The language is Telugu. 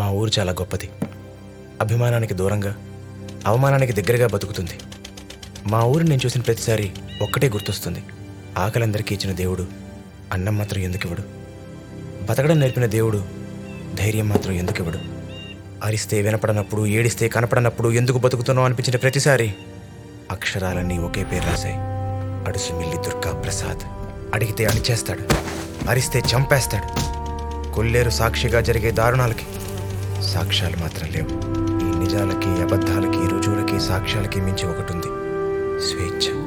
మా ఊరు చాలా గొప్పది. అభిమానానికి దూరంగా, అవమానానికి దగ్గరగా బతుకుతుంది. మా ఊరిని నేను చూసిన ప్రతిసారి ఒక్కటే గుర్తొస్తుంది. ఆకలందరికీ ఇచ్చిన దేవుడు అన్నం మాత్రం ఎందుకు ఇవ్వడు? బతకడం నేర్పిన దేవుడు ధైర్యం మాత్రం ఎందుకు ఇవ్వడు? అరిస్తే వినపడనప్పుడు, ఏడిస్తే కనపడనప్పుడు ఎందుకు బతుకుతున్నావు అనిపించిన ప్రతిసారి అక్షరాలన్నీ ఒకే పేరు రాశాయి: అడుసుమిల్లి దుర్గా ప్రసాద్. అడిగితే అణిచేస్తాడు, అరిస్తే చంపేస్తాడు. కొల్లేరు సాక్షిగా జరిగే దారుణాలకి సాక్ష్యాలు మాత్రం లేవు. ఈ నిజాలకి, అబద్ధాలకి, రుజువులకి, సాక్ష్యాలకి మించి ఒకటి ఉంది: స్వేచ్ఛ.